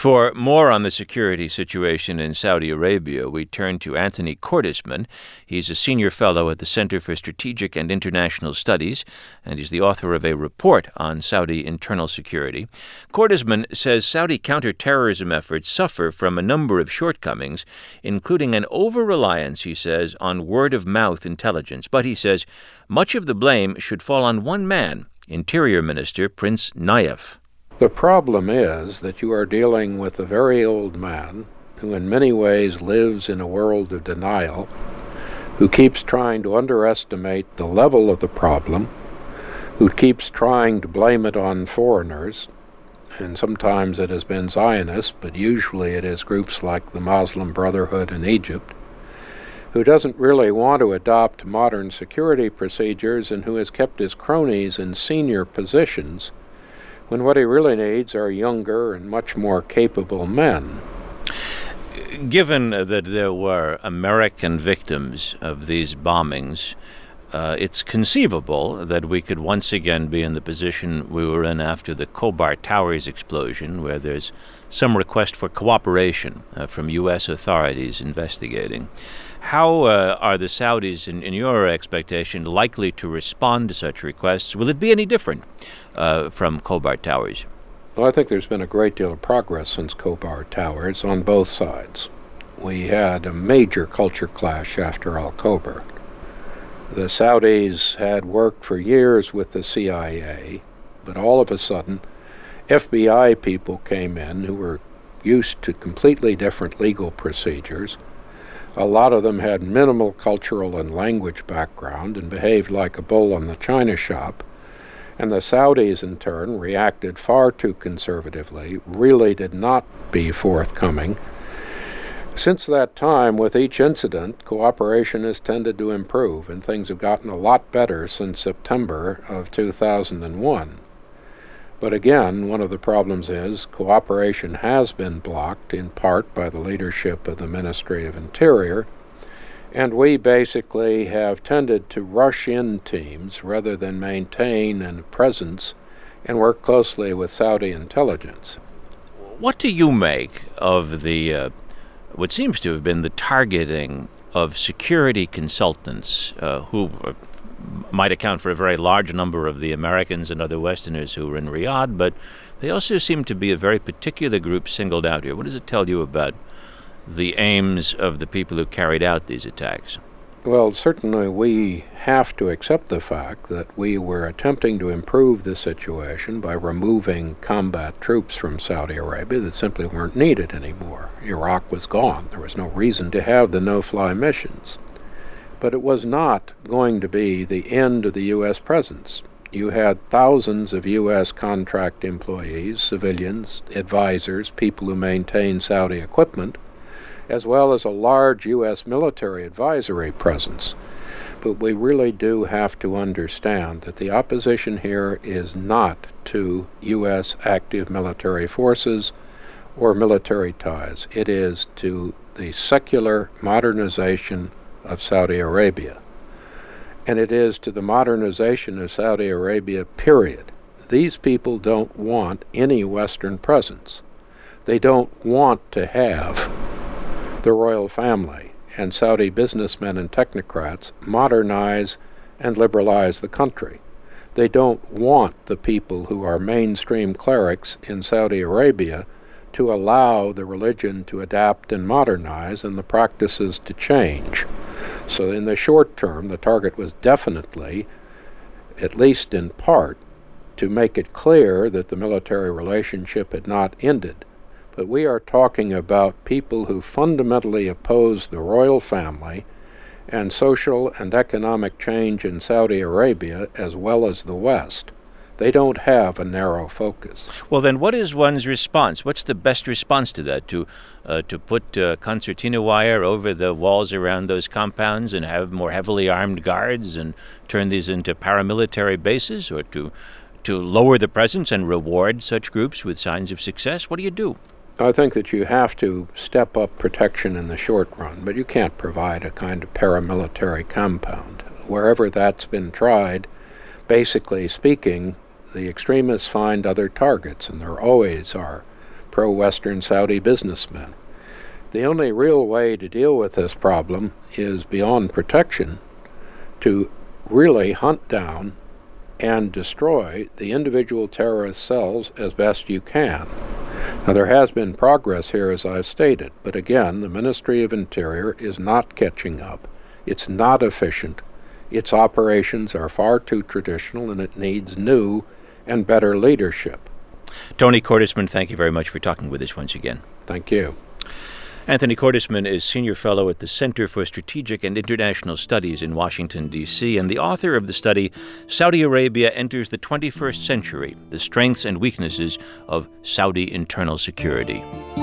For more on the security situation in Saudi Arabia, we turn to Anthony Cordesman. He's a senior fellow at the Center for Strategic and International Studies, and he's the author of a report on Saudi internal security. Cordesman says Saudi counterterrorism efforts suffer from a number of shortcomings, including an over-reliance, he says, on word-of-mouth intelligence. But he says much of the blame should fall on one man, Interior Minister Prince Nayef. The problem is that you are dealing with a very old man who in many ways lives in a world of denial, who keeps trying to underestimate the level of the problem, who keeps trying to blame it on foreigners, and sometimes it has been Zionists, but usually it is groups like the Muslim Brotherhood in Egypt, who doesn't really want to adopt modern security procedures and who has kept his cronies in senior positions when what he really needs are younger and much more capable men. Given that there were American victims of these bombings, it's conceivable that we could once again be in the position we were in after the Khobar Towers explosion, where there's some request for cooperation from U.S. authorities investigating. How are the Saudis, in your expectation, likely to respond to such requests? Will it be any different from Khobar Towers? Well, I think there's been a great deal of progress since Khobar Towers on both sides. We had a major culture clash after Al-Khobar. The Saudis had worked for years with the CIA, but all of a sudden, FBI people came in who were used to completely different legal procedures. A lot of them had minimal cultural and language background and behaved like a bull in the china shop. And the Saudis, in turn, reacted far too conservatively, really did not be forthcoming. Since that time, with each incident, cooperation has tended to improve, and things have gotten a lot better since September of 2001. But again, one of the problems is cooperation has been blocked in part by the leadership of the Ministry of Interior, and we basically have tended to rush in teams rather than maintain a presence and work closely with Saudi intelligence. What do you make of the what seems to have been the targeting of security consultants who might account for a very large number of the Americans and other Westerners who were in Riyadh, but they also seem to be a very particular group singled out here? What does it tell you about the aims of the people who carried out these attacks? Well, certainly we have to accept the fact that we were attempting to improve the situation by removing combat troops from Saudi Arabia that simply weren't needed anymore. Iraq was gone. There was no reason to have the no-fly missions. But it was not going to be the end of the U.S. presence. You had thousands of U.S. contract employees, civilians, advisors, people who maintain Saudi equipment, as well as a large U.S. military advisory presence. But we really do have to understand that the opposition here is not to U.S. active military forces or military ties. It is to the secular modernization of Saudi Arabia. And it is to the modernization of Saudi Arabia, period. These people don't want any Western presence. They don't want to have the royal family and Saudi businessmen and technocrats modernize and liberalize the country. They don't want the people who are mainstream clerics in Saudi Arabia to allow the religion to adapt and modernize and the practices to change. So in the short term, the target was definitely, at least in part, to make it clear that the military relationship had not ended. But we are talking about people who fundamentally oppose the royal family and social and economic change in Saudi Arabia as well as the West. They don't have a narrow focus. Well, then what is one's response? What's the best response to that? To put concertina wire over the walls around those compounds and have more heavily armed guards and turn these into paramilitary bases, or to lower the presence and reward such groups with signs of success? What do you do? I think that you have to step up protection in the short run, but you can't provide a kind of paramilitary compound. Wherever that's been tried, basically speaking, the extremists find other targets, and there always are pro-Western Saudi businessmen. The only real way to deal with this problem is beyond protection, to really hunt down and destroy the individual terrorist cells as best you can. Now, there has been progress here, as I've stated, but again, the Ministry of Interior is not catching up. It's not efficient. Its operations are far too traditional, and it needs new and better leadership. Tony Cordesman, thank you very much for talking with us once again. Thank you. Anthony Cordesman is Senior Fellow at the Center for Strategic and International Studies in Washington, D.C., and the author of the study, Saudi Arabia Enters the 21st Century, The Strengths and Weaknesses of Saudi Internal Security.